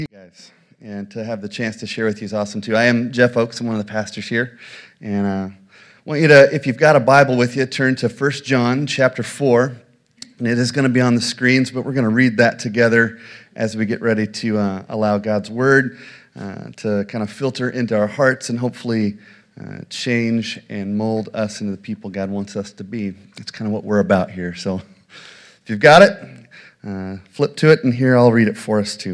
You guys, and to have the chance to share with you is awesome too. I am Jeff Oakes. I'm one of the pastors here, and I want you to, if you've got a Bible with you, turn to 1 John chapter 4, and it is going to be on the screens, but we're going to read that together as we get ready to allow God's Word to kind of filter into our hearts and hopefully change and mold us into the people God wants us to be. It's kind of what we're about here. So if you've got it, flip to it, and here I'll read it for us too.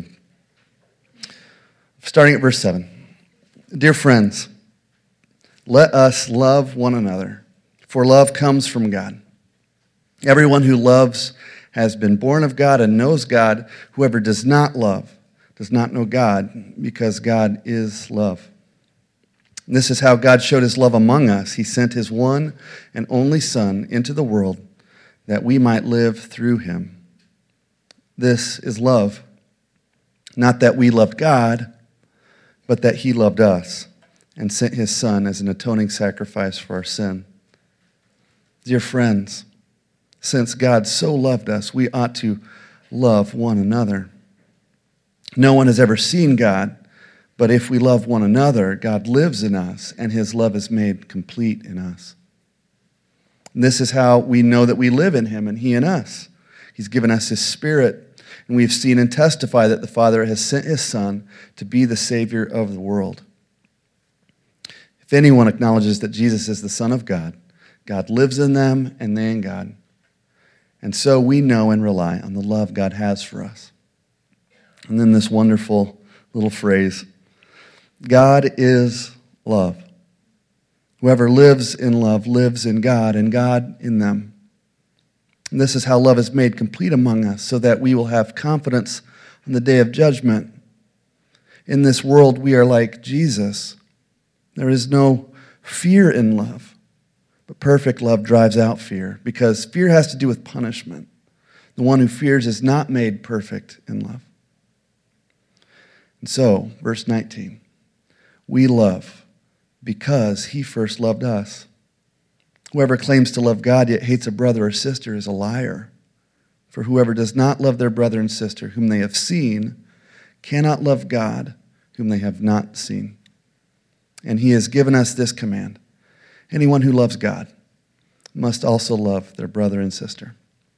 Starting at verse 7. Dear friends, let us love one another, for love comes from God. Everyone who loves has been born of God and knows God. Whoever does not love does not know God, because God is love. And this is how God showed his love among us. He sent his one and only Son into the world that we might live through him. This is love, not that we loved God, but that he loved us and sent his Son as an atoning sacrifice for our sin. Dear friends, since God so loved us, we ought to love one another. No one has ever seen God, but if we love one another, God lives in us, and his love is made complete in us. And this is how we know that we live in him and he in us. He's given us his Spirit, and we have seen and testify that the Father has sent his Son to be the Savior of the world. If anyone acknowledges that Jesus is the Son of God, God lives in them and they in God. And so we know and rely on the love God has for us. And then this wonderful little phrase, God is love. Whoever lives in love lives in God and God in them. And this is how love is made complete among us, so that we will have confidence on the day of judgment. In this world, we are like Jesus. There is no fear in love, but perfect love drives out fear, because fear has to do with punishment. The one who fears is not made perfect in love. And so, verse 19, we love because he first loved us. Whoever claims to love God yet hates a brother or sister is a liar. For whoever does not love their brother and sister whom they have seen cannot love God whom they have not seen. And he has given us this command: anyone who loves God must also love their brother and sister.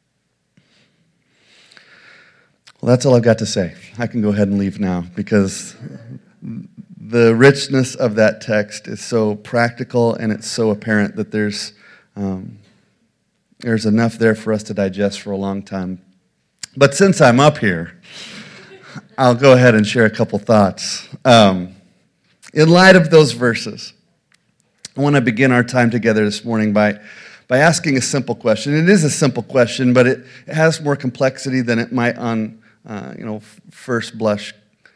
Well, that's all I've got to say. I can go ahead and leave now, because the richness of that text is so practical and it's so apparent that there's enough there for us to digest for a long time. But since I'm up here, I'll go ahead and share a couple thoughts. In light of those verses, I want to begin our time together this morning by asking a simple question. It is a simple question, but it has more complexity than it might on first blush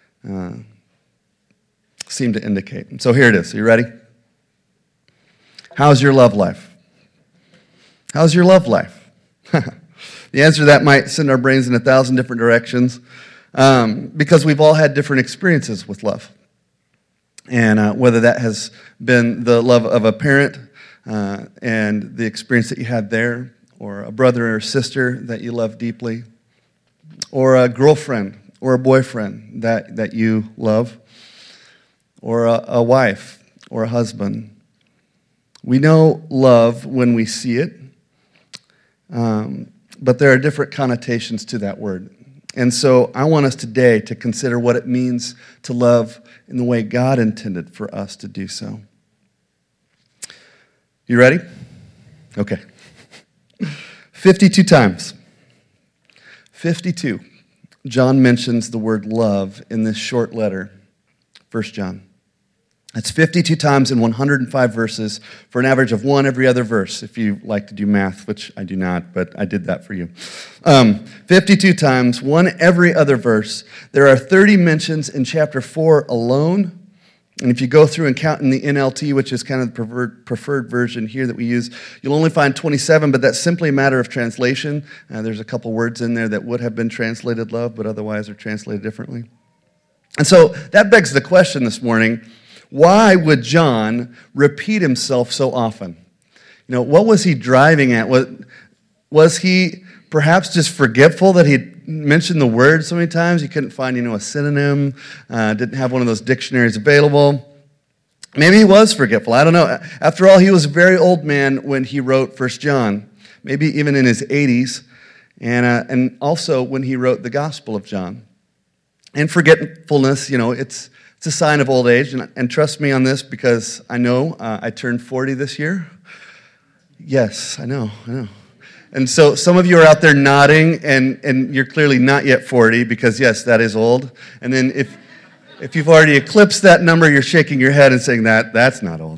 seem to indicate. And so here it is. Are you ready? How's your love life? How's your love life? The answer to that might send our brains in 1,000 different directions, because we've all had different experiences with love. And whether that has been the love of a parent and the experience that you had there, or a brother or sister that you love deeply, or a girlfriend or a boyfriend that you love, or a wife or a husband. We know love when we see it, but there are different connotations to that word. And so I want us today to consider what it means to love in the way God intended for us to do so. You ready? Okay. 52 times. 52. John mentions the word love in this short letter, 1 John. That's 52 times in 105 verses, for an average of one every other verse, if you like to do math, which I do not, but I did that for you. 52 times, one every other verse. There are 30 mentions in chapter 4 alone. And if you go through and count in the NLT, which is kind of the preferred version here that we use, you'll only find 27, but that's simply a matter of translation. There's a couple words in there that would have been translated love, but otherwise are translated differently. And so that begs the question this morning: why would John repeat himself so often? What was he driving at? Was he perhaps just forgetful that he mentioned the word so many times. He couldn't find, a synonym, didn't have one of those dictionaries available. Maybe he was forgetful. I don't know. After all, he was a very old man when he wrote 1 John, maybe even in his 80s, and also when he wrote the Gospel of John. And forgetfulness, it's a sign of old age. And trust me on this, because I know I turned 40 this year. Yes, I know. And so some of you are out there nodding, and you're clearly not yet 40, because yes, that is old. And then if you've already eclipsed that number, you're shaking your head and saying that's not old.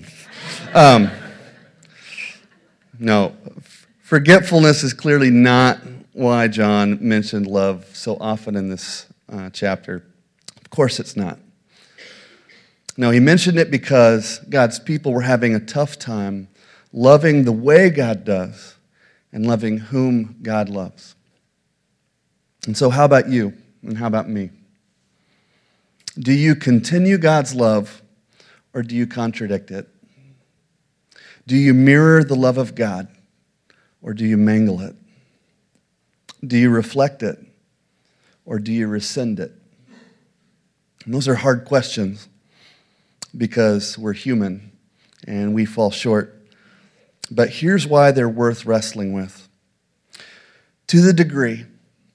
No, forgetfulness is clearly not why John mentioned love so often in this chapter. Of course it's not. No, he mentioned it because God's people were having a tough time loving the way God does and loving whom God loves. And so how about you and how about me? Do you continue God's love or do you contradict it? Do you mirror the love of God or do you mangle it? Do you reflect it or do you rescind it? And those are hard questions because we're human and we fall short. But here's why they're worth wrestling with. To the degree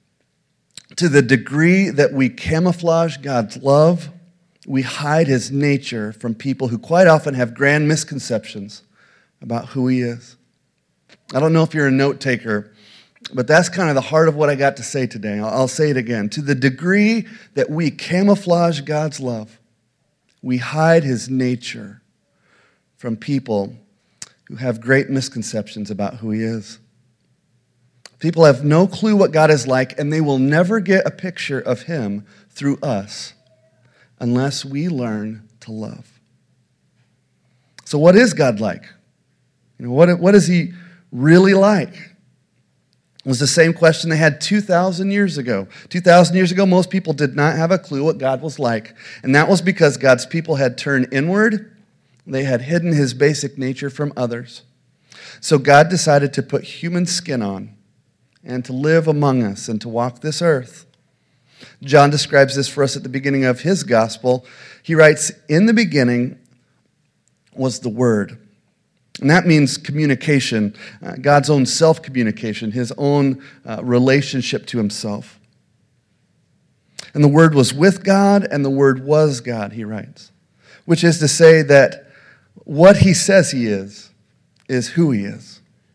that we camouflage God's love, we hide his nature from people who quite often have grand misconceptions about who he is. I don't know if you're a note taker, but that's kind of the heart of what I got to say today. I'll say it again. To the degree that we camouflage God's love, we hide his nature from people who have great misconceptions about who he is. People have no clue what God is like, and they will never get a picture of him through us unless we learn to love. So what is God like? What is he really like? It was the same question they had 2,000 years ago. 2,000 years ago, most people did not have a clue what God was like, and that was because God's people had turned inward. They had hidden his basic nature from others. So God decided to put human skin on and to live among us and to walk this earth. John describes this for us at the beginning of his gospel. He writes, "In the beginning was the Word." And that means communication, God's own self-communication, his own relationship to himself. And the Word was with God, and the Word was God, he writes. Which is to say that what he says he is who he is.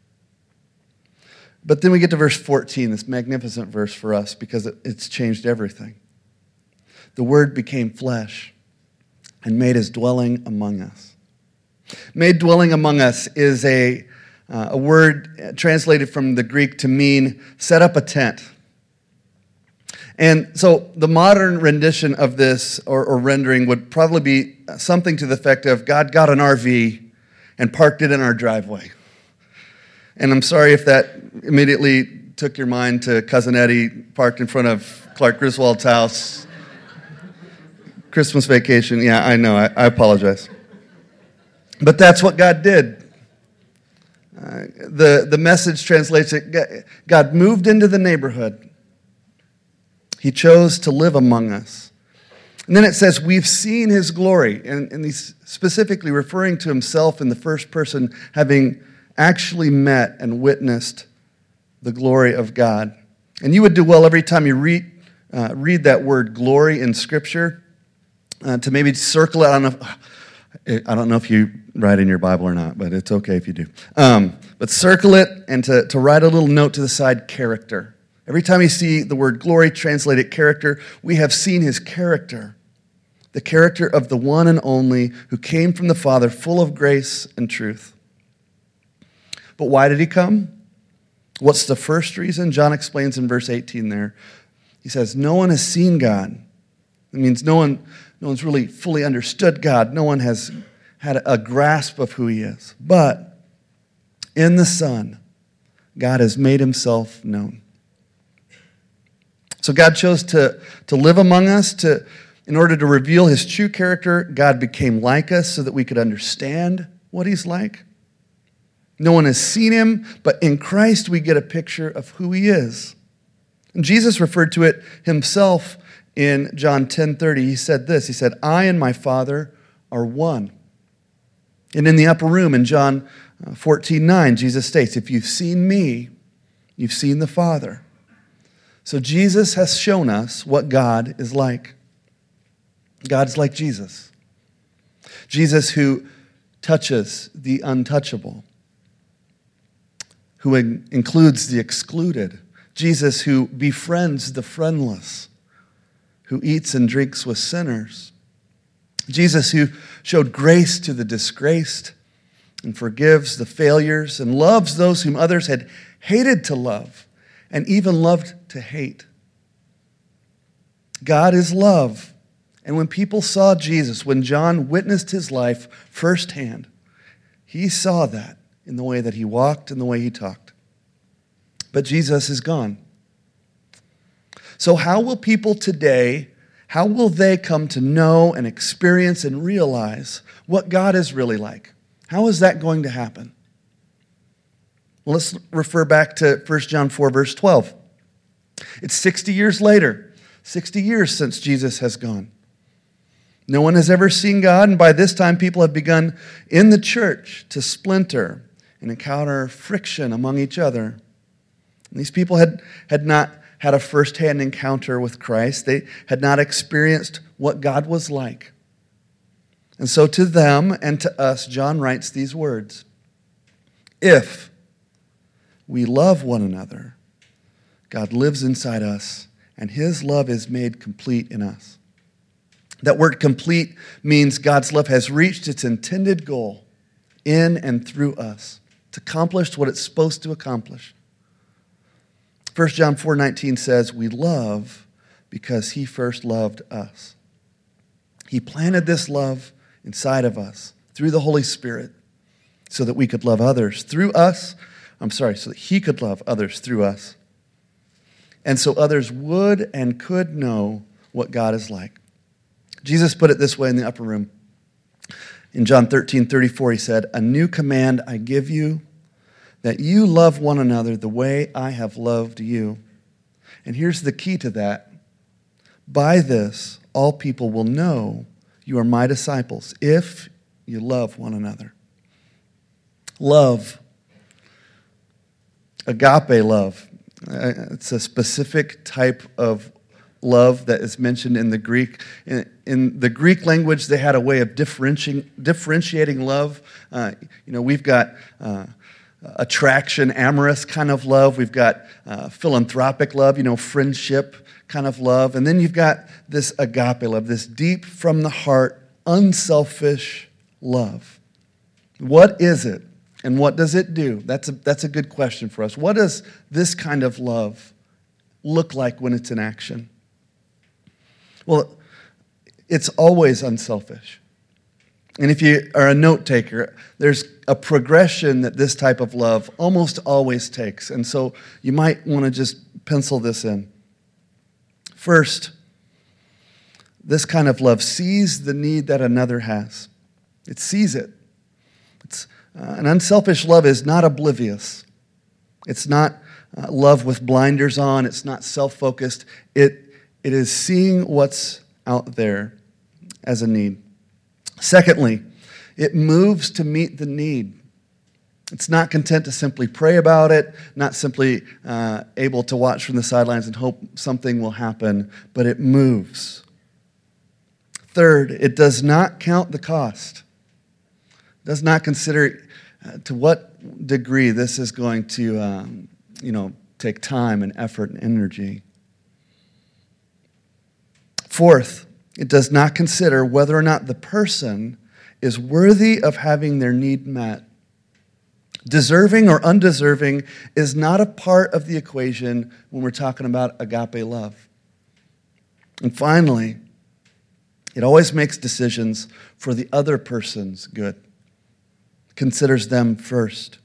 But then we get to verse 14, this magnificent verse for us, because it's changed everything. The Word became flesh and made his dwelling among us. Made dwelling among us is a word translated from the Greek to mean set up a tent. And so the modern rendition of this, or rendering, would probably be something to the effect of God got an RV and parked it in our driveway. And I'm sorry if that immediately took your mind to Cousin Eddie parked in front of Clark Griswold's house. Christmas vacation. Yeah, I know. I apologize. But that's what God did. The message translates it, God moved into the neighborhood. He chose to live among us. And then it says, we've seen his glory. And he's specifically referring to himself in the first person, having actually met and witnessed the glory of God. And you would do well every time you read that word glory in Scripture to maybe circle it. I don't know if you write in your Bible or not, but it's okay if you do. But circle it and to write a little note to the side, character. Every time you see the word glory, translate it character. We have seen his character, the character of the one and only who came from the Father, full of grace and truth. But why did he come? What's the first reason? John explains in verse 18 there. He says, no one has seen God. It means no one's really fully understood God. No one has had a grasp of who he is. But in the Son, God has made himself known. So God chose to live among us. In order to reveal his true character, God became like us so that we could understand what he's like. No one has seen him, but in Christ we get a picture of who he is. And Jesus referred to it himself in John 10:30. He said this, he said, I and my Father are one. And in the upper room in John 14:9, Jesus states, if you've seen me, you've seen the Father. So Jesus has shown us what God is like. God's like Jesus. Jesus who touches the untouchable, who includes the excluded. Jesus who befriends the friendless, who eats and drinks with sinners. Jesus who showed grace to the disgraced and forgives the failures and loves those whom others had hated to love and even loved to hate. God is love. And when people saw Jesus, when John witnessed his life firsthand, he saw that in the way that he walked and the way he talked. But Jesus is gone. So how will people today, how will they come to know and experience and realize what God is really like? How is that going to happen? Well, let's refer back to 1 John 4, verse 12. It's 60 years later, 60 years since Jesus has gone. No one has ever seen God, and by this time people have begun in the church to splinter and encounter friction among each other. And these people had not had a firsthand encounter with Christ. They had not experienced what God was like. And so to them and to us, John writes these words. If we love one another, God lives inside us, and his love is made complete in us. That word complete means God's love has reached its intended goal in and through us. It's accomplished what it's supposed to accomplish. 1 John 4:19 says, we love because he first loved us. He planted this love inside of us through the Holy Spirit so that we could love others through us. So that he could love others through us. And so others would and could know what God is like. Jesus put it this way in the upper room. In John 13:34, he said, a new command I give you, that you love one another the way I have loved you. And here's the key to that. By this, all people will know you are my disciples, if you love one another. Love. Agape love. It's a specific type of love that is mentioned in the Greek. In the Greek language, they had a way of differentiating love. We've got attraction, amorous kind of love. We've got philanthropic love, friendship kind of love. And then you've got this agape love, this deep from the heart, unselfish love. What is it? And what does it do? That's a good question for us. What does this kind of love look like when it's in action? Well, it's always unselfish. And if you are a note taker, there's a progression that this type of love almost always takes. And so you might want to just pencil this in. First, this kind of love sees the need that another has. It sees it. An unselfish love is not oblivious. It's not love with blinders on. It's not self-focused. It is seeing what's out there as a need. Secondly, it moves to meet the need. It's not content to simply pray about it, not simply able to watch from the sidelines and hope something will happen, but it moves. Third, it does not count the cost. It does not consider to what degree this is going to, take time and effort and energy. Fourth, it does not consider whether or not the person is worthy of having their need met. Deserving or undeserving is not a part of the equation when we're talking about agape love. And finally, it always makes decisions for the other person's good. Considers them first.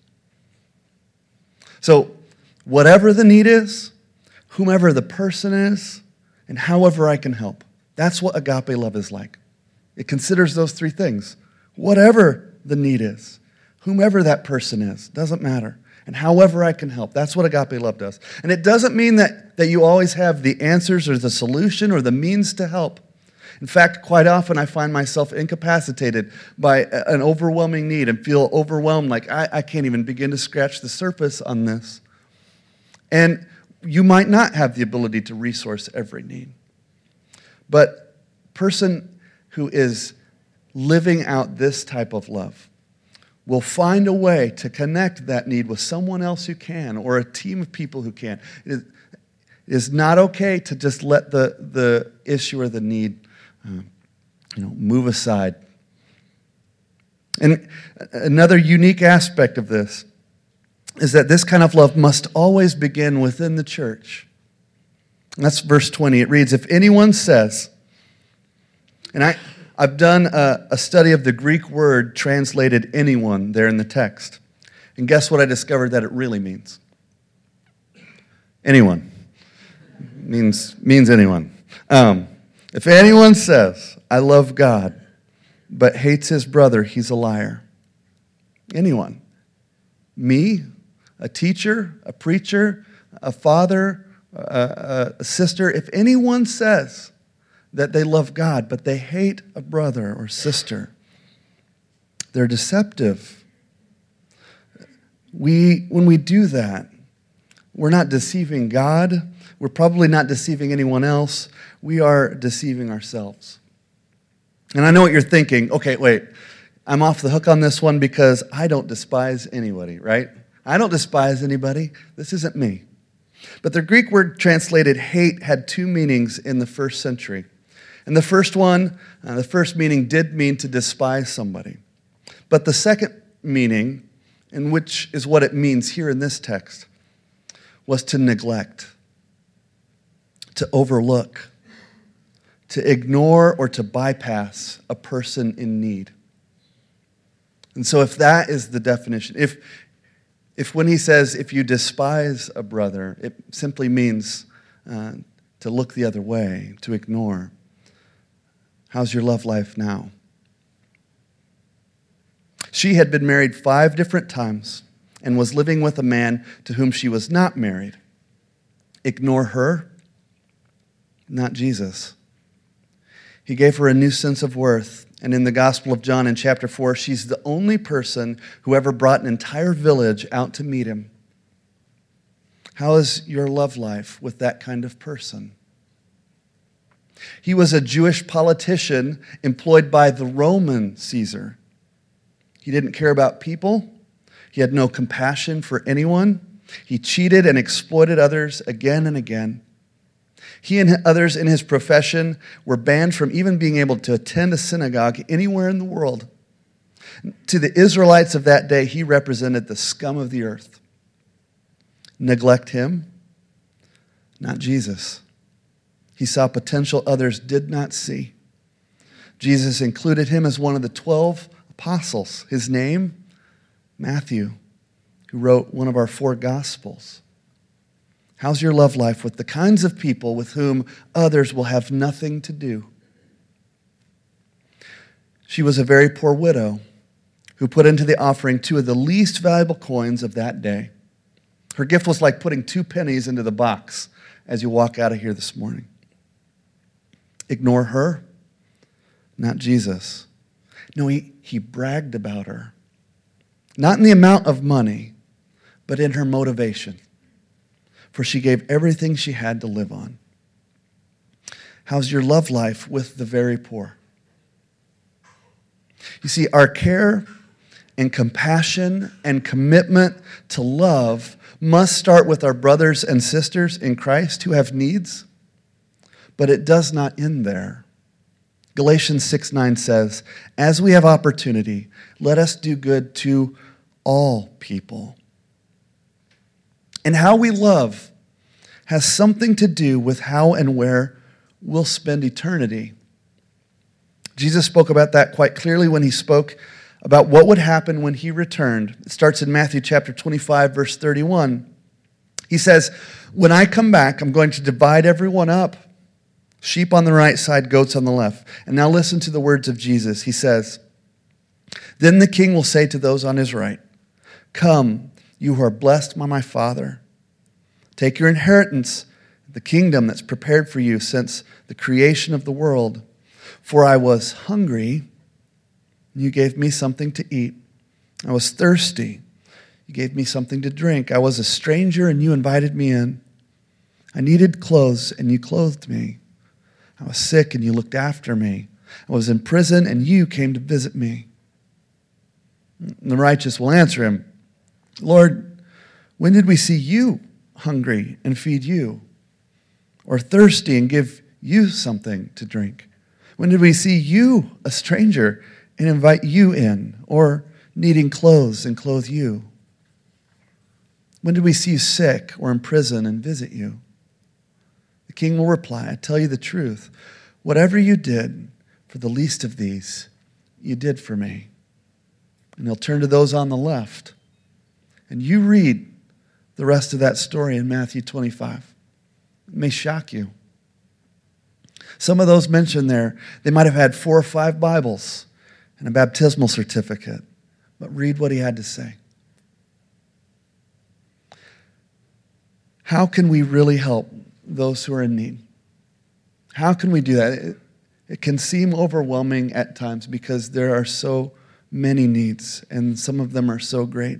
So, whatever the need is, whomever the person is, and however I can help. That's what agape love is like. It considers those three things. Whatever the need is, whomever that person is, doesn't matter. And however I can help. That's what agape love does. And it doesn't mean that you always have the answers or the solution or the means to help. In fact, quite often I find myself incapacitated by an overwhelming need and feel overwhelmed, like I can't even begin to scratch the surface on this. And you might not have the ability to resource every need. But a person who is living out this type of love will find a way to connect that need with someone else who can, or a team of people who can. It is not okay to just let the issue or the need move aside. And another unique aspect of this is that this kind of love must always begin within the church. And that's verse 20. It reads, if anyone says, and I've done a study of the Greek word translated anyone there in the text. And guess what I discovered that it really means? Anyone. Means anyone. If anyone says, I love God, but hates his brother, he's a liar. Anyone. Me, a teacher, a preacher, a father, a sister. If anyone says that they love God, but they hate a brother or sister, they're deceptive. When we do that, we're not deceiving God. We're probably not deceiving anyone else. We are deceiving ourselves. And I know what you're thinking. Okay, wait. I'm off the hook on this one because I don't despise anybody, right? I don't despise anybody. This isn't me. But the Greek word translated hate had two meanings in the first century. And the first one, the first meaning did mean to despise somebody. But the second meaning, and which is what it means here in this text, was to neglect, to overlook, to ignore or to bypass a person in need. And so if that is the definition, if when he says, if you despise a brother, it simply means to look the other way, to ignore. How's your love life now? She had been married 5 different times and was living with a man to whom she was not married. Ignore her, not Jesus. He gave her a new sense of worth. And in the Gospel of John in chapter 4, she's the only person who ever brought an entire village out to meet him. How is your love life with that kind of person? He was a Jewish politician employed by the Roman Caesar. He didn't care about people. He had no compassion for anyone. He cheated and exploited others again and again. He and others in his profession were banned from even being able to attend a synagogue anywhere in the world. To the Israelites of that day, he represented the scum of the earth. Neglect him, not Jesus. He saw potential others did not see. Jesus included him as one of the 12 apostles. His name, Matthew, who wrote one of our 4 Gospels. How's your love life with the kinds of people with whom others will have nothing to do? She was a very poor widow who put into the offering 2 of the least valuable coins of that day. Her gift was like putting 2 pennies into the box as you walk out of here this morning. Ignore her, not Jesus. No, he bragged about her. Not in the amount of money, but in her motivation. For she gave everything she had to live on. How's your love life with the very poor? You see, our care and compassion and commitment to love must start with our brothers and sisters in Christ who have needs, but it does not end there. Galatians 6:9 says, as we have opportunity, let us do good to all people. And how we love has something to do with how and where we'll spend eternity. Jesus spoke about that quite clearly when he spoke about what would happen when he returned. It starts in Matthew chapter 25, verse 31. He says, when I come back, I'm going to divide everyone up. Sheep on the right side, goats on the left. And now listen to the words of Jesus. He says, Then the king will say to those on his right, 'Come, you who are blessed by my Father. Take your inheritance, the kingdom that's prepared for you since the creation of the world. For I was hungry, and you gave me something to eat. I was thirsty, you gave me something to drink. I was a stranger, and you invited me in. I needed clothes, and you clothed me. I was sick, and you looked after me. I was in prison, and you came to visit me.' And the righteous will answer him, 'Lord, when did we see you hungry and feed you, or thirsty and give you something to drink? When did we see you a stranger and invite you in, or needing clothes and clothe you? When did we see you sick or in prison and visit you?' The king will reply, 'I tell you the truth. Whatever you did for the least of these, you did for me.' And he'll turn to those on the left. And you read the rest of that story in Matthew 25. It may shock you. Some of those mentioned there, they might have had 4 or 5 Bibles and a baptismal certificate. But read what he had to say. How can we really help those who are in need? How can we do that? It can seem overwhelming at times because there are so many needs, and some of them are so great.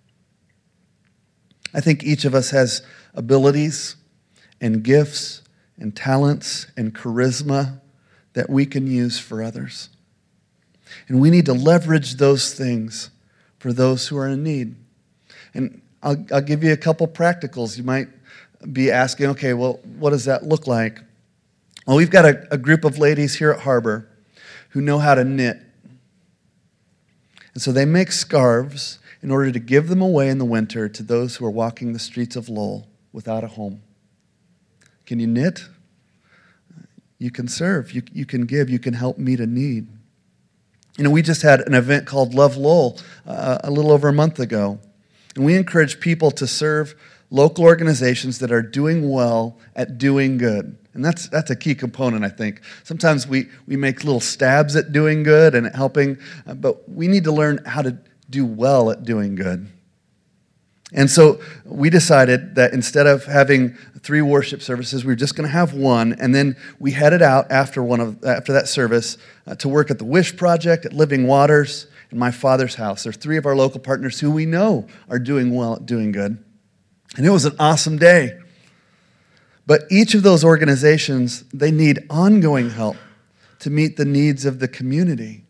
I think each of us has abilities and gifts and talents and charisma that we can use for others. And we need to leverage those things for those who are in need. And I'll give you a couple practicals. You might be asking, okay, well, what does that look like? Well, we've got a group of ladies here at Harbor who know how to knit. And so they make scarves in order to give them away in the winter to those who are walking the streets of Lowell without a home. Can you knit? You can serve. You can give. You can help meet a need. You know, we just had an event called Love Lowell a little over a month ago. And we encourage people to serve local organizations that are doing well at doing good. And that's a key component, I think. Sometimes we make little stabs at doing good and at helping, but we need to learn how to do well at doing good. And so we decided that instead of having 3 worship services, we were just going to have one, and then we headed out after that service to work at the Wish Project, at Living Waters, and My Father's House. There are 3 of our local partners who we know are doing well at doing good. And it was an awesome day. But each of those organizations, they need ongoing help to meet the needs of the community.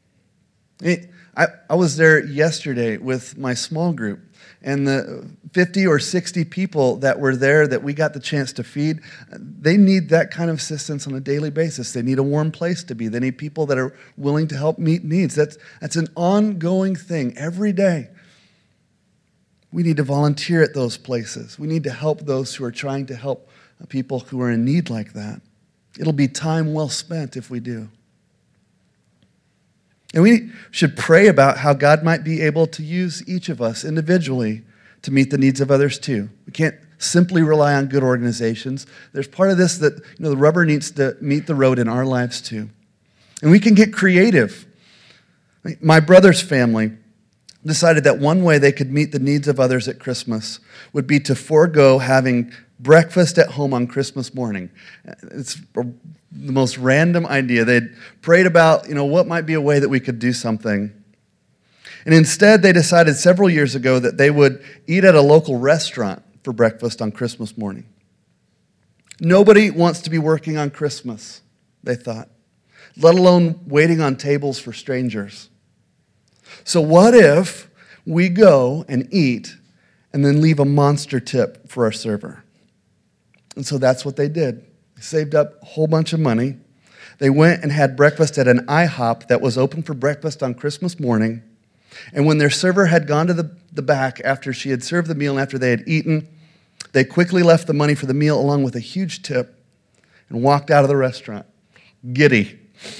I was there yesterday with my small group, and the 50 or 60 people that were there that we got the chance to feed, they need that kind of assistance on a daily basis. They need a warm place to be. They need people that are willing to help meet needs. That's an ongoing thing every day. We need to volunteer at those places. We need to help those who are trying to help people who are in need like that. It'll be time well spent if we do. And we should pray about how God might be able to use each of us individually to meet the needs of others too. We can't simply rely on good organizations. There's part of this that the rubber needs to meet the road in our lives too. And we can get creative. My brother's family decided that one way they could meet the needs of others at Christmas would be to forego having breakfast at home on Christmas morning. It's the most random idea. They'd prayed about, what might be a way that we could do something. And instead, they decided several years ago that they would eat at a local restaurant for breakfast on Christmas morning. Nobody wants to be working on Christmas, they thought, let alone waiting on tables for strangers. So what if we go and eat and then leave a monster tip for our server? And so that's what they did. They saved up a whole bunch of money. They went and had breakfast at an IHOP that was open for breakfast on Christmas morning. And when their server had gone to the back after she had served the meal and after they had eaten, they quickly left the money for the meal along with a huge tip and walked out of the restaurant, giddy.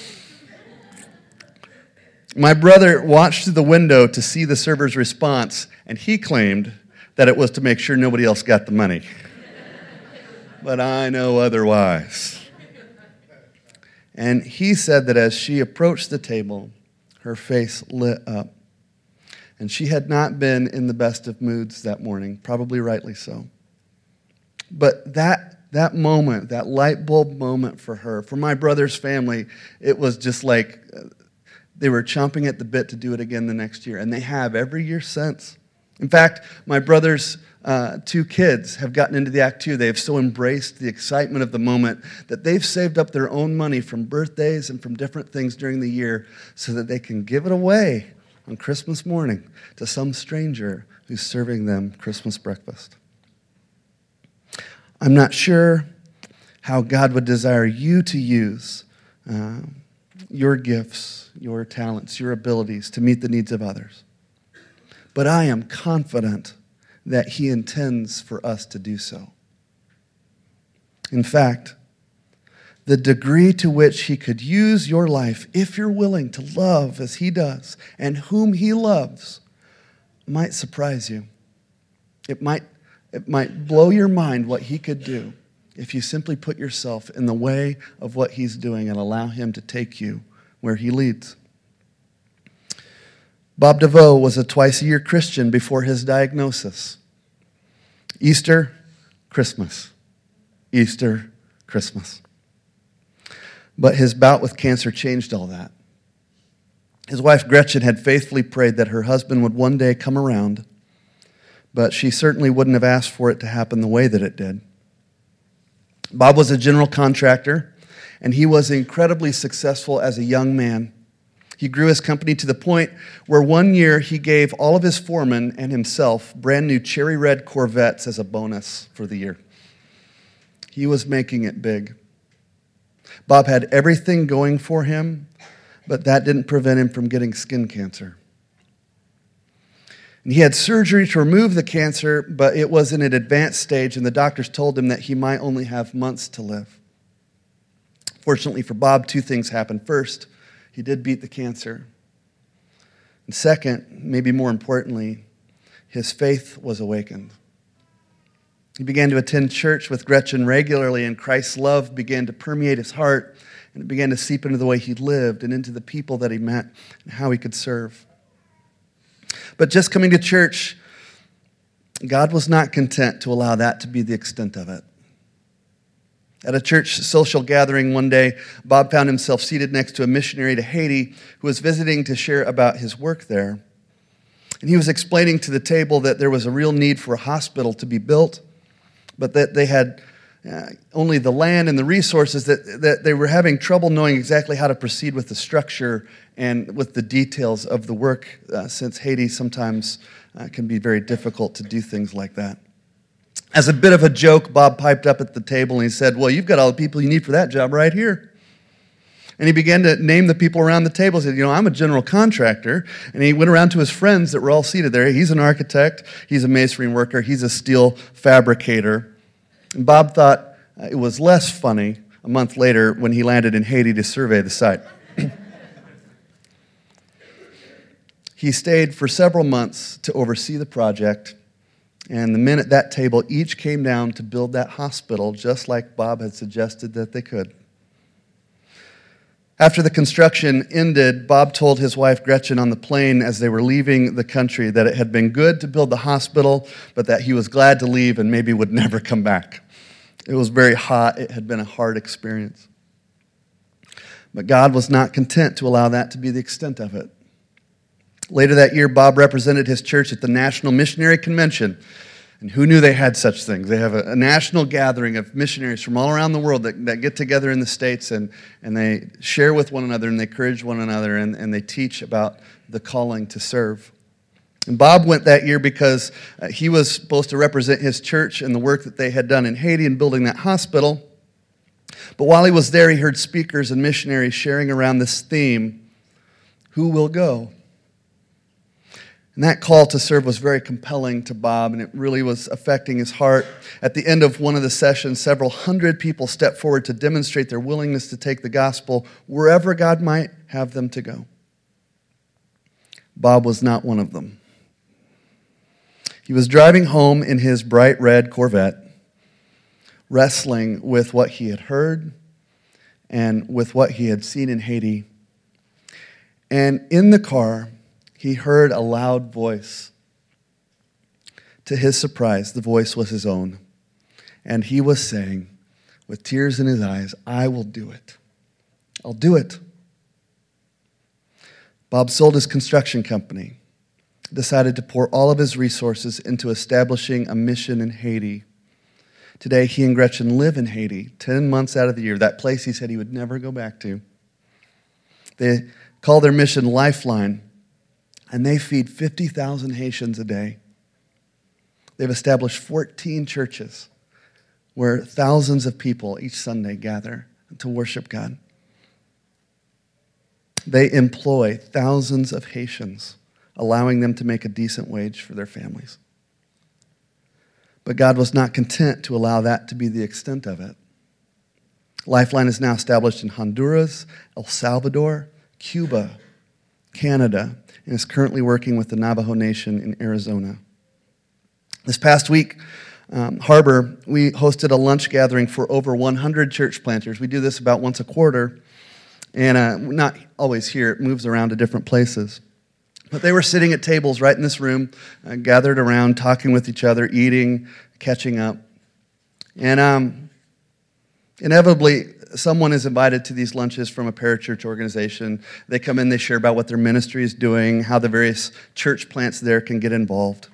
My brother watched through the window to see the server's response, and he claimed that it was to make sure nobody else got the money. But I know otherwise. And he said that as she approached the table, her face lit up. And she had not been in the best of moods that morning, probably rightly so. But that moment, that light bulb moment for her, for my brother's family, it was just like they were chomping at the bit to do it again the next year. And they have every year since. In fact, my brother's 2 kids have gotten into the act too. They have so embraced the excitement of the moment that they've saved up their own money from birthdays and from different things during the year so that they can give it away on Christmas morning to some stranger who's serving them Christmas breakfast. I'm not sure how God would desire you to use your gifts, your talents, your abilities to meet the needs of others. But I am confident that He intends for us to do so. In fact, the degree to which He could use your life, if you're willing to love as He does and whom He loves, might surprise you. It might blow your mind what He could do if you simply put yourself in the way of what He's doing and allow Him to take you where He leads. Bob DeVoe was a twice-a-year Christian before his diagnosis. Easter, Christmas. Easter, Christmas. But his bout with cancer changed all that. His wife Gretchen had faithfully prayed that her husband would one day come around, but she certainly wouldn't have asked for it to happen the way that it did. Bob was a general contractor, and he was incredibly successful as a young man. He grew his company to the point where one year he gave all of his foremen and himself brand new cherry red Corvettes as a bonus for the year. He was making it big. Bob had everything going for him, but that didn't prevent him from getting skin cancer. And he had surgery to remove the cancer, but it was in an advanced stage, and the doctors told him that he might only have months to live. Fortunately for Bob, 2 things happened. First, he did beat the cancer. And second, maybe more importantly, his faith was awakened. He began to attend church with Gretchen regularly, and Christ's love began to permeate his heart, and it began to seep into the way he lived and into the people that he met and how he could serve. But just coming to church, God was not content to allow that to be the extent of it. At a church social gathering one day, Bob found himself seated next to a missionary to Haiti who was visiting to share about his work there. And he was explaining to the table that there was a real need for a hospital to be built, but that they had only the land and the resources, that they were having trouble knowing exactly how to proceed with the structure and with the details of the work, since Haiti sometimes can be very difficult to do things like that. As a bit of a joke, Bob piped up at the table and he said, "Well, you've got all the people you need for that job right here." And he began to name the people around the table. He said, "I'm a general contractor." And he went around to his friends that were all seated there. He's an architect, he's a masonry worker, he's a steel fabricator. And Bob thought it was less funny a month later when he landed in Haiti to survey the site. He stayed for several months to oversee the project. And the men at that table each came down to build that hospital just like Bob had suggested that they could. After the construction ended, Bob told his wife Gretchen on the plane as they were leaving the country that it had been good to build the hospital, but that he was glad to leave and maybe would never come back. It was very hot. It had been a hard experience. But God was not content to allow that to be the extent of it. Later that year, Bob represented his church at the National Missionary Convention. And who knew they had such things? They have a national gathering of missionaries from all around the world that get together in the States, and they share with one another, and they encourage one another, and they teach about the calling to serve. And Bob went that year because he was supposed to represent his church and the work that they had done in Haiti in building that hospital. But while he was there, he heard speakers and missionaries sharing around this theme, who will go? And that call to serve was very compelling to Bob, and it really was affecting his heart. At the end of one of the sessions, several hundred people stepped forward to demonstrate their willingness to take the gospel wherever God might have them to go. Bob was not one of them. He was driving home in his bright red Corvette, wrestling with what he had heard and with what he had seen in Haiti. And in the car, he heard a loud voice. To his surprise, the voice was his own. And he was saying, with tears in his eyes, I will do it. I'll do it. Bob sold his construction company, decided to pour all of his resources into establishing a mission in Haiti. Today, he and Gretchen live in Haiti 10 months out of the year, that place he said he would never go back to. They call their mission Lifeline, and they feed 50,000 Haitians a day. They've established 14 churches where thousands of people each Sunday gather to worship God. They employ thousands of Haitians, allowing them to make a decent wage for their families. But God was not content to allow that to be the extent of it. Lifeline is now established in Honduras, El Salvador, Cuba, Canada, and is currently working with the Navajo Nation in Arizona. This past week, Harbor, we hosted a lunch gathering for over 100 church planters. We do this about once a quarter, and not always here. It moves around to different places. But they were sitting at tables right in this room, gathered around, talking with each other, eating, catching up. And inevitably, someone is invited to these lunches from a parachurch organization. They come in, they share about what their ministry is doing, how the various church plants there can get involved.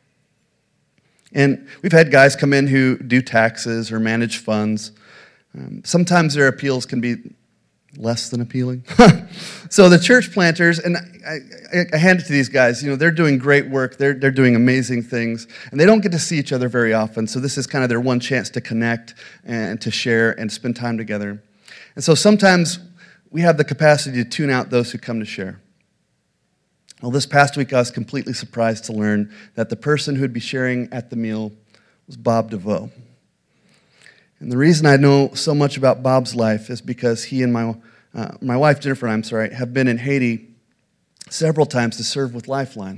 And we've had guys come in who do taxes or manage funds. Sometimes their appeals can be less than appealing. So the church planters, and I hand it to these guys, they're doing great work. They're doing amazing things. And they don't get to see each other very often. So this is kind of their one chance to connect and to share and spend time together. And so sometimes we have the capacity to tune out those who come to share. Well, this past week, I was completely surprised to learn that the person who would be sharing at the meal was Bob DeVoe. And the reason I know so much about Bob's life is because he and my wife, Jennifer, have been in Haiti several times to serve with Lifeline.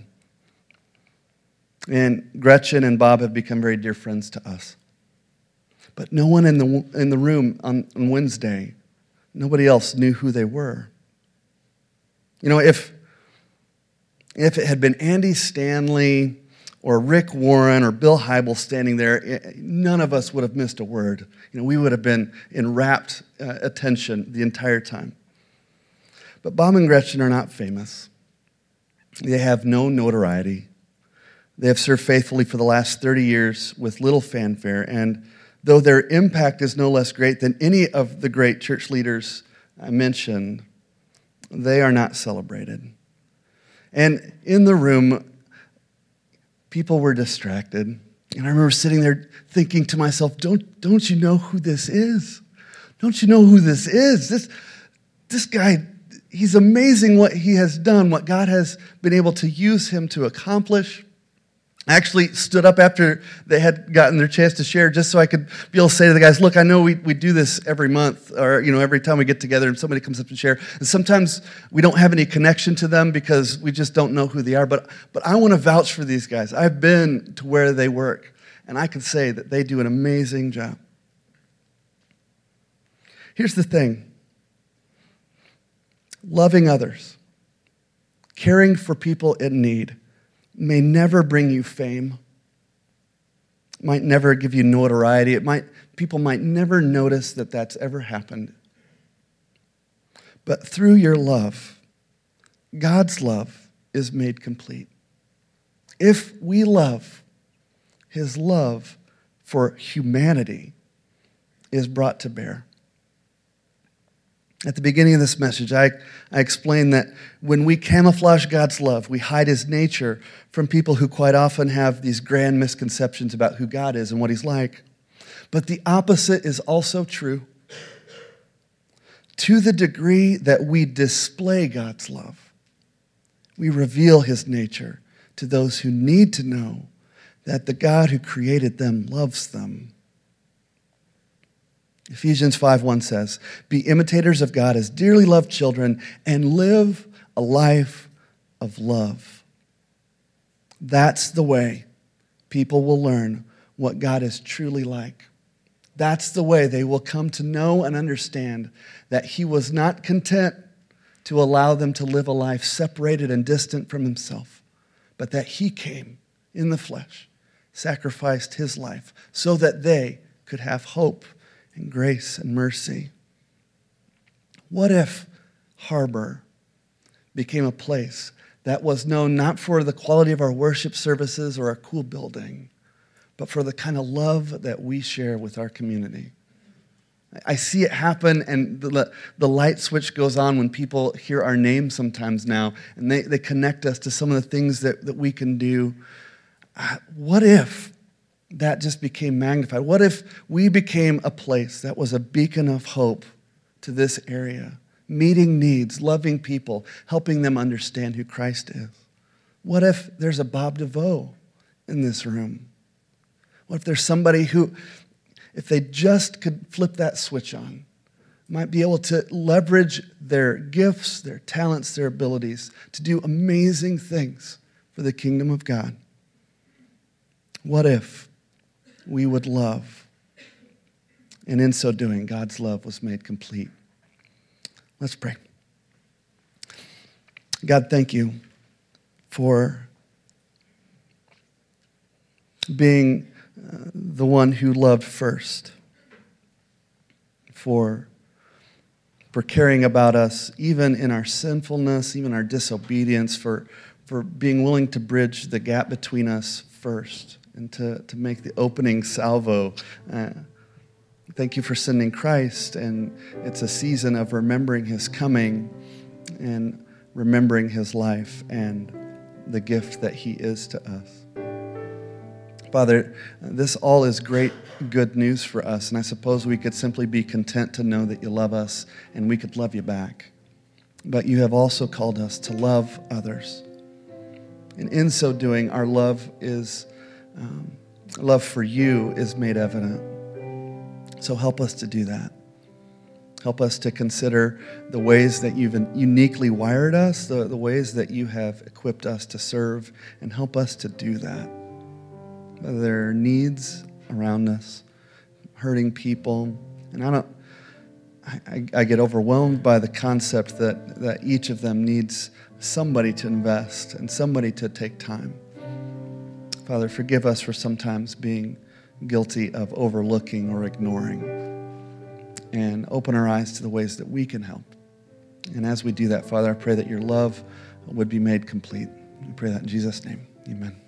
And Gretchen and Bob have become very dear friends to us. But no one in the room on Wednesday, nobody else knew who they were. If it had been Andy Stanley or Rick Warren or Bill Hybel standing there, none of us would have missed a word. We would have been in rapt attention the entire time. But Bob and Gretchen are not famous. They have no notoriety. They have served faithfully for the last 30 years with little fanfare, and though their impact is no less great than any of the great church leaders I mentioned, they are not celebrated. And in the room, people were distracted. And I remember sitting there thinking to myself, don't you know who this is? Don't you know who this is? This guy, he's amazing what he has done, what God has been able to use him to accomplish. I actually stood up after they had gotten their chance to share just so I could be able to say to the guys, look, I know we do this every month or every time we get together and somebody comes up and share. And sometimes we don't have any connection to them because we just don't know who they are. But I want to vouch for these guys. I've been to where they work, and I can say that they do an amazing job. Here's the thing. Loving others, caring for people in need, may never bring you fame. It might never give you notoriety. People might never notice that that's ever happened. But through your love, God's love is made complete. If we love, his love for humanity is brought to bear. At the beginning of this message, I explained that when we camouflage God's love, we hide his nature from people who quite often have these grand misconceptions about who God is and what he's like. But the opposite is also true. To the degree that we display God's love, we reveal his nature to those who need to know that the God who created them loves them. Ephesians 5:1 says, "Be imitators of God as dearly loved children and live a life of love." That's the way people will learn what God is truly like. That's the way they will come to know and understand that he was not content to allow them to live a life separated and distant from himself, but that he came in the flesh, sacrificed his life so that they could have hope and grace and mercy. What if Harbor became a place that was known not for the quality of our worship services or our cool building, but for the kind of love that we share with our community? I see it happen, and the light switch goes on when people hear our name sometimes now, and they connect us to some of the things that we can do. What if that just became magnified? What if we became a place that was a beacon of hope to this area, meeting needs, loving people, helping them understand who Christ is? What if there's a Bob DeVoe in this room? What if there's somebody who, if they just could flip that switch on, might be able to leverage their gifts, their talents, their abilities to do amazing things for the kingdom of God? What if we would love, and in so doing, God's love was made complete? Let's pray. God, thank you for being the one who loved first, for caring about us, even in our sinfulness, even our disobedience, for being willing to bridge the gap between us first and to make the opening salvo. Thank you for sending Christ, and it's a season of remembering his coming and remembering his life and the gift that he is to us. Father, this all is great good news for us, and I suppose we could simply be content to know that you love us and we could love you back. But you have also called us to love others. And in so doing, our love for you is made evident. So help us to do that. Help us to consider the ways that you've uniquely wired us, the ways that you have equipped us to serve, and help us to do that. Whether there are needs around us, hurting people, and I get overwhelmed by the concept that each of them needs somebody to invest and somebody to take time. Father, forgive us for sometimes being guilty of overlooking or ignoring, and open our eyes to the ways that we can help. And as we do that, Father, I pray that your love would be made complete. We pray that in Jesus' name. Amen.